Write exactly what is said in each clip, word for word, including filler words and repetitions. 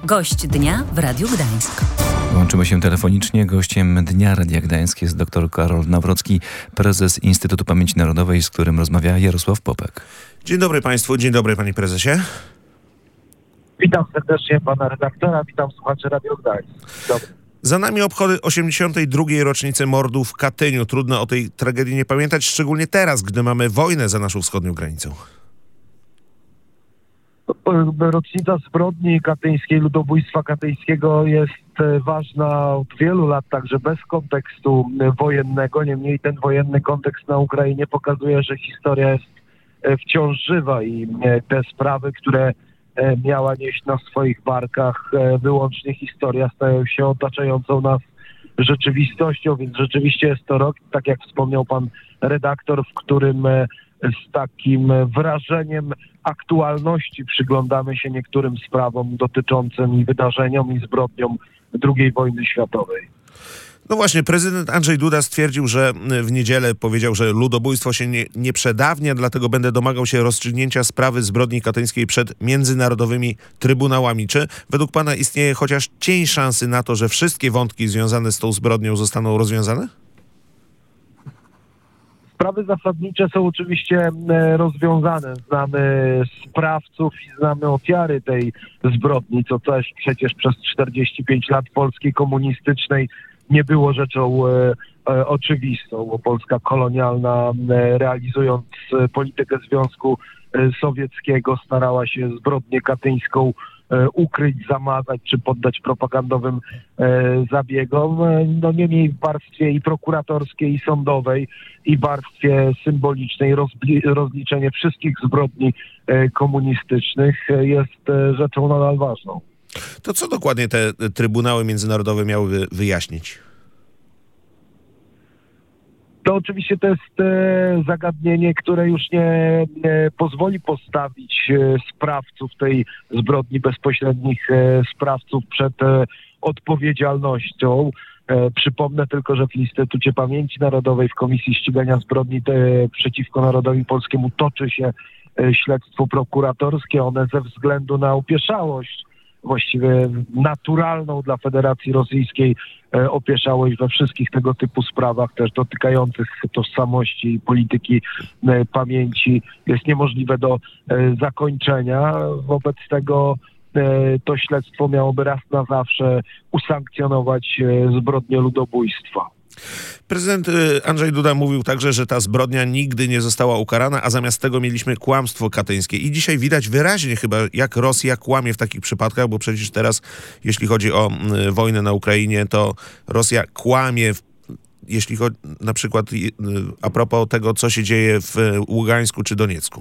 Gość dnia w Radiu Gdańsk. Łączymy się telefonicznie. Gościem Dnia Radia Gdańsk jest dr Karol Nawrocki, prezes Instytutu Pamięci Narodowej, z którym rozmawia Jarosław Popek. Dzień dobry Państwu, dzień dobry Panie Prezesie. Witam serdecznie Pana redaktora, witam słuchaczy Radio Gdańsk. Dobry. Za nami obchody osiemdziesiątej drugiej rocznicy mordu w Katyniu. Trudno o tej tragedii nie pamiętać, szczególnie teraz, gdy mamy wojnę za naszą wschodnią granicą. Rocznica zbrodni katyńskiej, ludobójstwa katyńskiego jest ważna od wielu lat, także bez kontekstu wojennego. Niemniej ten wojenny kontekst na Ukrainie pokazuje, że historia jest wciąż żywa i te sprawy, które miała nieść na swoich barkach wyłącznie historia, stają się otaczającą nas rzeczywistością, więc rzeczywiście jest to rok, tak jak wspomniał pan redaktor, w którym z takim wrażeniem aktualności przyglądamy się niektórym sprawom dotyczącym i wydarzeniom i zbrodniom drugiej wojny światowej. No właśnie, prezydent Andrzej Duda stwierdził, że w niedzielę powiedział, że ludobójstwo się nie, nie przedawnia, dlatego będę domagał się rozstrzygnięcia sprawy zbrodni katyńskiej przed międzynarodowymi trybunałami. Czy według pana istnieje chociaż cień szansy na to, że wszystkie wątki związane z tą zbrodnią zostaną rozwiązane? Sprawy zasadnicze są oczywiście rozwiązane. Znamy sprawców i znamy ofiary tej zbrodni, co też przecież przez czterdzieści pięć lat Polski komunistycznej nie było rzeczą e, e, oczywistą, bo Polska kolonialna, e, realizując politykę Związku e, Sowieckiego, starała się zbrodnię katyńską e, ukryć, zamazać czy poddać propagandowym e, zabiegom. No niemniej w warstwie i prokuratorskiej, i sądowej, i w warstwie symbolicznej rozbli- rozliczenie wszystkich zbrodni e, komunistycznych e, jest e, rzeczą nadal ważną. To co dokładnie te trybunały międzynarodowe miałyby wyjaśnić? To oczywiście to jest e, zagadnienie, które już nie e, pozwoli postawić e, sprawców tej zbrodni, bezpośrednich e, sprawców przed e, odpowiedzialnością. E, przypomnę tylko, że w Instytucie Pamięci Narodowej, w Komisji Ścigania Zbrodni te, przeciwko Narodowi Polskiemu toczy się e, śledztwo prokuratorskie. One ze względu na opieszałość, właściwie naturalną dla Federacji Rosyjskiej e, opieszałość we wszystkich tego typu sprawach, też dotykających tożsamości i polityki e, pamięci, jest niemożliwe do e, zakończenia. Wobec tego e, to śledztwo miałoby raz na zawsze usankcjonować e, zbrodnię ludobójstwa. Prezydent Andrzej Duda mówił także, że ta zbrodnia nigdy nie została ukarana, a zamiast tego mieliśmy kłamstwo katyńskie. I dzisiaj widać wyraźnie chyba, jak Rosja kłamie w takich przypadkach, bo przecież teraz, jeśli chodzi o y, wojnę na Ukrainie, to Rosja kłamie, w, jeśli chodzi na przykład y, a propos tego, co się dzieje w y, Ługańsku czy Doniecku.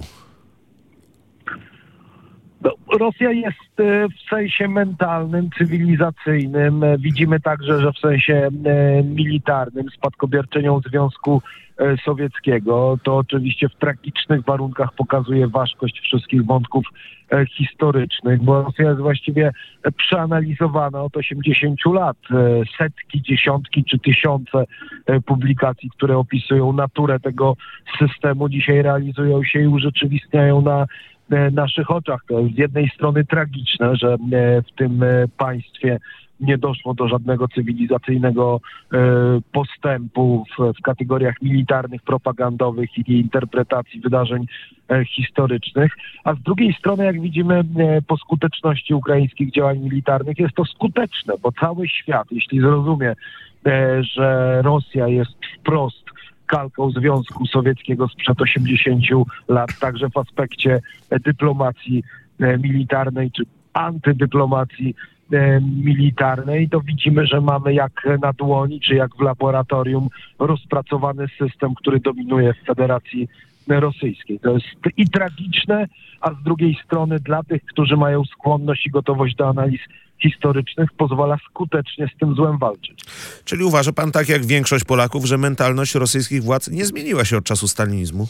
No, Rosja jest w sensie mentalnym, cywilizacyjnym. Widzimy także, że w sensie militarnym, spadkobierczynią Związku Sowieckiego. To oczywiście w tragicznych warunkach pokazuje ważkość wszystkich wątków historycznych, bo Rosja jest właściwie przeanalizowana od osiemdziesięciu lat. Setki, dziesiątki czy tysiące publikacji, które opisują naturę tego systemu, dzisiaj realizują się i urzeczywistniają na naszych oczach. To jest z jednej strony tragiczne, że w tym państwie nie doszło do żadnego cywilizacyjnego postępu w, w kategoriach militarnych, propagandowych i interpretacji wydarzeń historycznych, a z drugiej strony, jak widzimy po skuteczności ukraińskich działań militarnych, jest to skuteczne, bo cały świat, jeśli zrozumie, że Rosja jest wprost kalką Związku Sowieckiego sprzed osiemdziesięciu lat, także w aspekcie dyplomacji militarnej czy antydyplomacji militarnej, to widzimy, że mamy jak na dłoni, czy jak w laboratorium rozpracowany system, który dominuje w Federacji Rosyjskiej. To jest i tragiczne, a z drugiej strony dla tych, którzy mają skłonność i gotowość do analiz historycznych, pozwala skutecznie z tym złem walczyć. Czyli uważa pan, tak jak większość Polaków, że mentalność rosyjskich władz nie zmieniła się od czasu stalinizmu?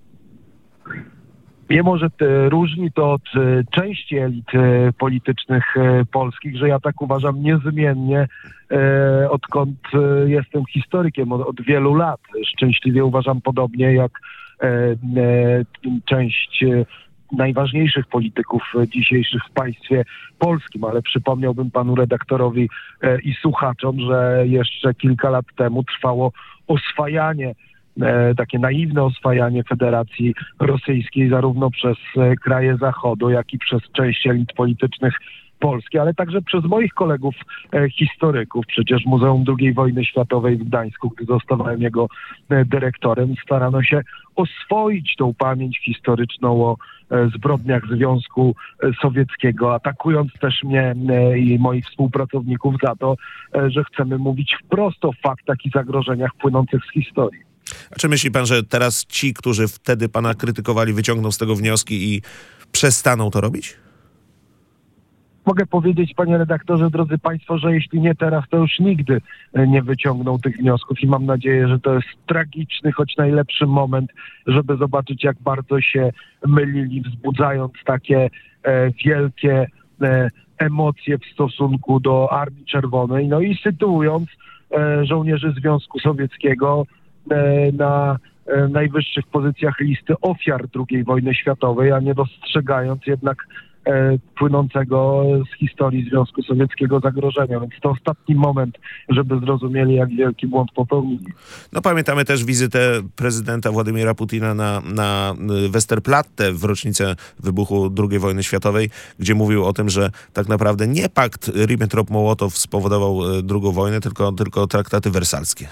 Mimo że różni to od części elit politycznych polskich, że ja tak uważam niezmiennie, odkąd jestem historykiem od, od wielu lat. Szczęśliwie uważam podobnie jak część najważniejszych polityków dzisiejszych w państwie polskim, ale przypomniałbym panu redaktorowi i słuchaczom, że jeszcze kilka lat temu trwało oswajanie, takie naiwne oswajanie Federacji Rosyjskiej zarówno przez kraje Zachodu, jak i przez część elit politycznych Polski, ale także przez moich kolegów e, historyków. Przecież Muzeum drugiej Wojny Światowej w Gdańsku, gdy zostałem jego e, dyrektorem, starano się oswoić tą pamięć historyczną o e, zbrodniach Związku e, Sowieckiego, atakując też mnie e, i moich współpracowników za to, e, że chcemy mówić wprost o faktach i zagrożeniach płynących z historii. A czy myśli pan, że teraz ci, którzy wtedy pana krytykowali, wyciągną z tego wnioski i przestaną to robić? Mogę powiedzieć, panie redaktorze, drodzy państwo, że jeśli nie teraz, to już nigdy nie wyciągną tych wniosków i mam nadzieję, że to jest tragiczny, choć najlepszy moment, żeby zobaczyć, jak bardzo się mylili, wzbudzając takie e, wielkie e, emocje w stosunku do Armii Czerwonej, no i sytuując e, żołnierzy Związku Sowieckiego e, na e, najwyższych pozycjach listy ofiar drugiej wojny światowej, a nie dostrzegając jednak płynącego z historii Związku Sowieckiego zagrożenia. Więc to ostatni moment, żeby zrozumieli, jak wielki błąd popełnili. No pamiętamy też wizytę prezydenta Władimira Putina na, na Westerplatte w rocznicę wybuchu drugiej wojny światowej, gdzie mówił o tym, że tak naprawdę nie pakt Ribbentrop-Mołotow spowodował drugą wojnę, tylko, tylko traktaty wersalskie.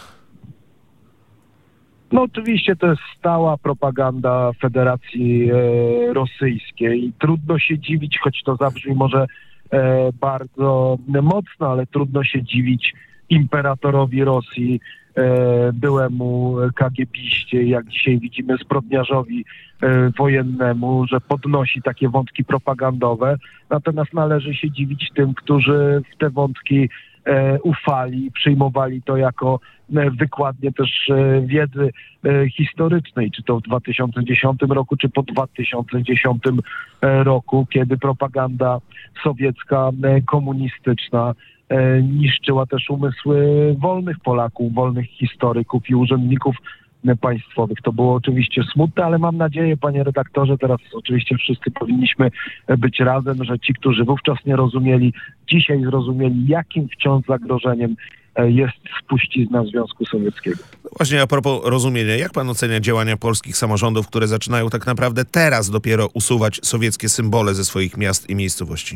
No oczywiście to jest stała propaganda Federacji e, Rosyjskiej. Trudno się dziwić, choć to zabrzmi może e, bardzo mocno, ale trudno się dziwić imperatorowi Rosji, e, byłemu kagiebiście, jak dzisiaj widzimy zbrodniarzowi e, wojennemu, że podnosi takie wątki propagandowe. Natomiast należy się dziwić tym, którzy w te wątki e, ufali, przyjmowali to jako wykładnie też wiedzy historycznej, czy to w dwa tysiące dziesiątym roku, czy po dwa tysiące dziesiątym roku, kiedy propaganda sowiecka, komunistyczna niszczyła też umysły wolnych Polaków, wolnych historyków i urzędników państwowych. To było oczywiście smutne, ale mam nadzieję, panie redaktorze, teraz oczywiście wszyscy powinniśmy być razem, że ci, którzy wówczas nie rozumieli, dzisiaj zrozumieli, jakim wciąż zagrożeniem jest spuścizna Związku Sowieckiego. Właśnie a propos rozumienia, jak pan ocenia działania polskich samorządów, które zaczynają tak naprawdę teraz dopiero usuwać sowieckie symbole ze swoich miast i miejscowości?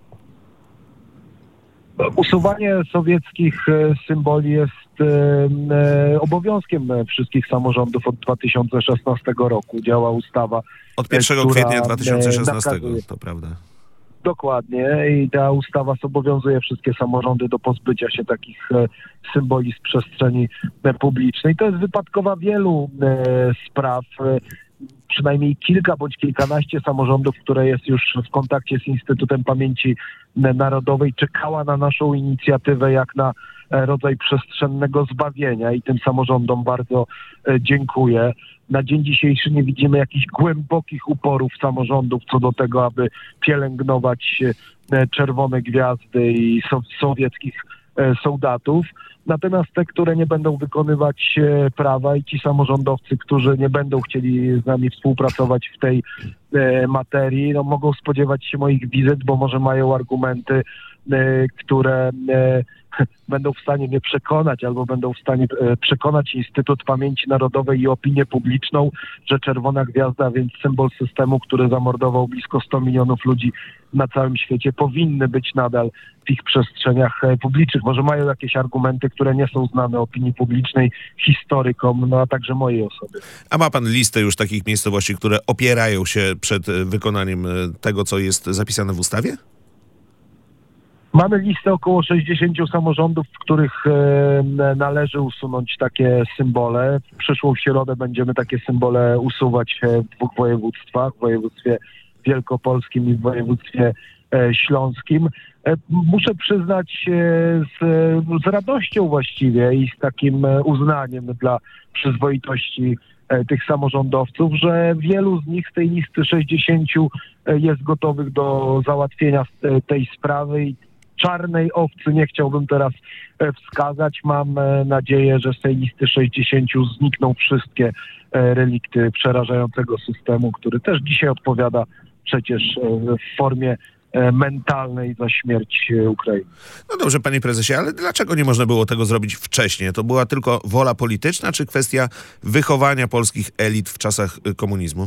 Usuwanie sowieckich symboli jest e, obowiązkiem wszystkich samorządów od dwa tysiące szesnastego roku. Działa ustawa. Od pierwszego kwietnia dwa tysiące szesnastego, to prawda. Dokładnie i ta ustawa zobowiązuje wszystkie samorządy do pozbycia się takich e, symboli z przestrzeni e, publicznej. To jest wypadkowa wielu e, spraw. E, przynajmniej kilka bądź kilkanaście samorządów, które jest już w kontakcie z Instytutem Pamięci Narodowej, czekała na naszą inicjatywę jak na e, rodzaj przestrzennego zbawienia i tym samorządom bardzo e, dziękuję. Na dzień dzisiejszy nie widzimy jakichś głębokich uporów samorządów co do tego, aby pielęgnować czerwone gwiazdy i so- sowieckich soldatów. Natomiast te, które nie będą wykonywać prawa i ci samorządowcy, którzy nie będą chcieli z nami współpracować w tej e, materii, no, mogą spodziewać się moich wizyt, bo może mają argumenty, e, które e, będą w stanie mnie przekonać albo będą w stanie e, przekonać Instytut Pamięci Narodowej i opinię publiczną, że Czerwona Gwiazda, więc symbol systemu, który zamordował blisko sto milionów ludzi na całym świecie, powinny być nadal w ich przestrzeniach e, publicznych. Może mają jakieś argumenty, które nie są znane opinii publicznej, historykom, no a także mojej osobie. A ma pan listę już takich miejscowości, które opierają się przed wykonaniem tego, co jest zapisane w ustawie? Mamy listę około sześćdziesięciu samorządów, w których e, należy usunąć takie symbole. W przyszłą środę będziemy takie symbole usuwać w dwóch województwach, w województwie wielkopolskim i w województwie e, śląskim. E, muszę przyznać e, z, z radością właściwie i z takim uznaniem dla przyzwoitości e, tych samorządowców, że wielu z nich z tej listy sześćdziesięciu jest gotowych do załatwienia tej sprawy i czarnej owcy nie chciałbym teraz wskazać. Mam nadzieję, że z tej listy sześćdziesięciu znikną wszystkie relikty przerażającego systemu, który też dzisiaj odpowiada przecież w formie mentalnej za śmierć Ukrainy. No dobrze, panie prezesie, ale dlaczego nie można było tego zrobić wcześniej? To była tylko wola polityczna, czy kwestia wychowania polskich elit w czasach komunizmu?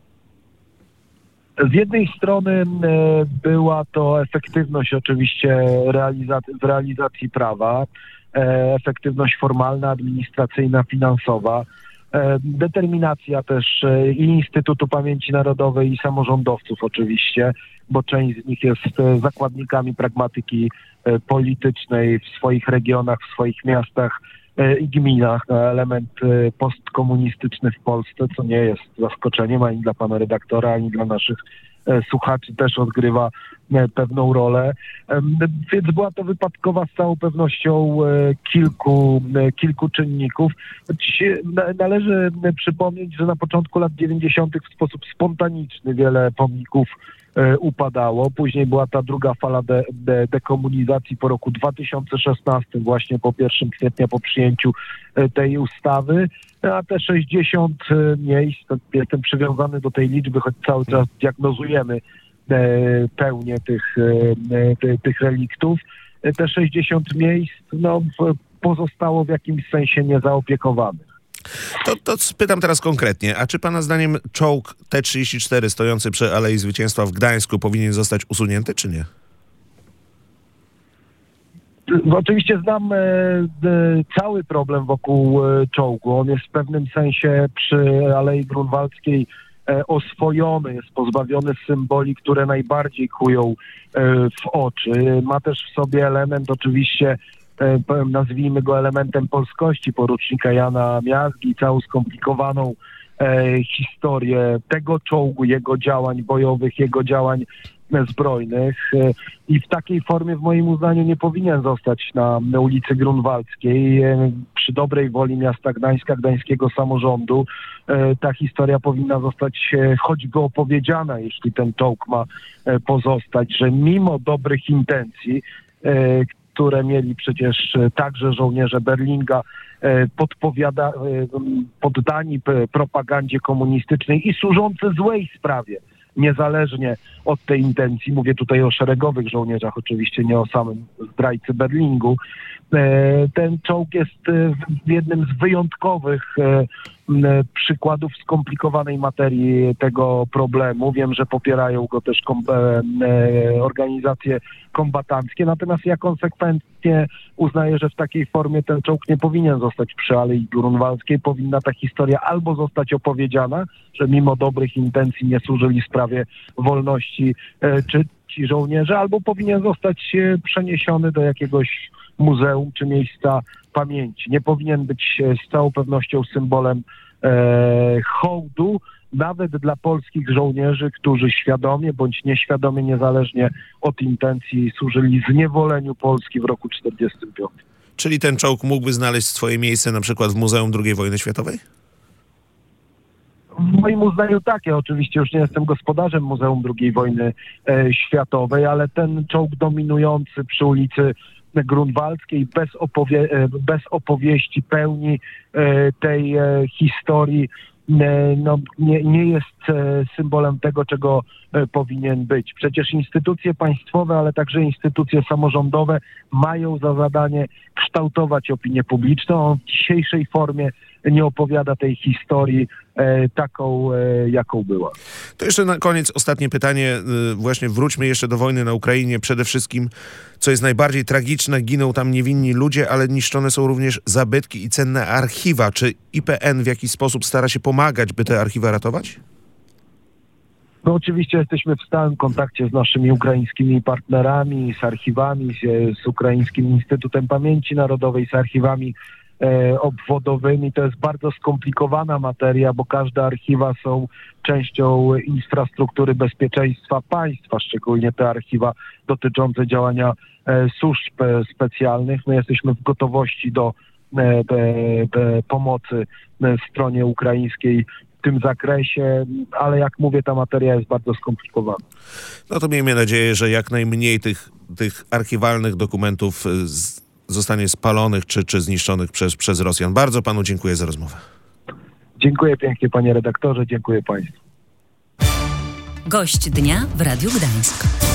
Z jednej strony była to efektywność oczywiście realizac- w realizacji prawa, efektywność formalna, administracyjna, finansowa, determinacja też i Instytutu Pamięci Narodowej, i samorządowców oczywiście, bo część z nich jest zakładnikami pragmatyki politycznej w swoich regionach, w swoich miastach i gminach. Element postkomunistyczny w Polsce, co nie jest zaskoczeniem ani dla pana redaktora, ani dla naszych słuchaczy, też odgrywa pewną rolę. Więc była to wypadkowa z całą pewnością kilku, kilku czynników. Należy przypomnieć, że na początku lat dziewięćdziesiątych w sposób spontaniczny wiele pomników upadało. Później była ta druga fala de, de, dekomunizacji po roku dwa tysiące szesnastym, właśnie po pierwszego kwietnia, po przyjęciu tej ustawy. A te sześćdziesiąt miejsc, jestem przywiązany do tej liczby, choć cały czas diagnozujemy pełnię tych, tych reliktów. Te sześćdziesiąt miejsc no, pozostało w jakimś sensie niezaopiekowanych. To, to spytam teraz konkretnie, a czy pana zdaniem czołg T trzydzieści cztery stojący przy Alei Zwycięstwa w Gdańsku powinien zostać usunięty, czy nie? Oczywiście znam e, e, cały problem wokół e, czołgu. On jest w pewnym sensie przy Alei Grunwaldzkiej e, oswojony, jest pozbawiony symboli, które najbardziej kłują e, w oczy. Ma też w sobie element oczywiście, e, nazwijmy go elementem polskości, porucznika Jana Miazgi, całą skomplikowaną e, historię tego czołgu, jego działań bojowych, jego działań zbrojnych i w takiej formie w moim uznaniu nie powinien zostać na, na ulicy Grunwaldzkiej. Przy dobrej woli miasta Gdańska, gdańskiego samorządu ta historia powinna zostać choćby opowiedziana, jeśli ten czołg ma pozostać, że mimo dobrych intencji, które mieli przecież także żołnierze Berlinga, podpowiada, poddani propagandzie komunistycznej i służący złej sprawie, niezależnie od tej intencji, mówię tutaj o szeregowych żołnierzach, oczywiście nie o samym zdrajcy Berlingu. Ten czołg jest jednym z wyjątkowych przykładów skomplikowanej materii tego problemu. Wiem, że popierają go też kom- organizacje kombatanckie, natomiast ja konsekwentnie uznaję, że w takiej formie ten czołg nie powinien zostać przy Alei Grunwaldzkiej. Powinna ta historia albo zostać opowiedziana, że mimo dobrych intencji nie służyli sprawie wolności czy ci żołnierze, albo powinien zostać przeniesiony do jakiegoś muzeum czy miejsca pamięci. Nie powinien być z całą pewnością symbolem e, hołdu, nawet dla polskich żołnierzy, którzy świadomie bądź nieświadomie, niezależnie od intencji, służyli zniewoleniu Polski w roku czterdziestym piątym. Czyli ten czołg mógłby znaleźć swoje miejsce na przykład w Muzeum drugiej wojny światowej? W moim uznaniu tak. Ja oczywiście już nie jestem gospodarzem Muzeum drugiej wojny e, światowej, ale ten czołg dominujący przy ulicy Grunwaldzkiej bez, opowie- bez opowieści pełni e, tej e, historii e, no, nie, nie jest e, symbolem tego, czego e, powinien być. Przecież instytucje państwowe, ale także instytucje samorządowe mają za zadanie kształtować opinię publiczną. On w dzisiejszej formie nie opowiada tej historii e, taką, e, jaką była. To jeszcze na koniec ostatnie pytanie. Właśnie wróćmy jeszcze do wojny na Ukrainie. Przede wszystkim, co jest najbardziej tragiczne, giną tam niewinni ludzie, ale niszczone są również zabytki i cenne archiwa. Czy I P N w jakiś sposób stara się pomagać, by te archiwa ratować? No oczywiście jesteśmy w stałym kontakcie z naszymi ukraińskimi partnerami, z archiwami, z, z Ukraińskim Instytutem Pamięci Narodowej, z archiwami e, obwodowymi. To jest bardzo skomplikowana materia, bo każde archiwa są częścią infrastruktury bezpieczeństwa państwa, szczególnie te archiwa dotyczące działania e, służb e, specjalnych. My jesteśmy w gotowości do e, e, e, pomocy e, stronie ukraińskiej w tym zakresie, ale jak mówię, ta materia jest bardzo skomplikowana. No to miejmy nadzieję, że jak najmniej tych tych archiwalnych dokumentów z, zostanie spalonych czy, czy zniszczonych przez, przez Rosjan. Bardzo panu dziękuję za rozmowę. Dziękuję pięknie, panie redaktorze, dziękuję państwu. Gość dnia w Radiu Gdańsk.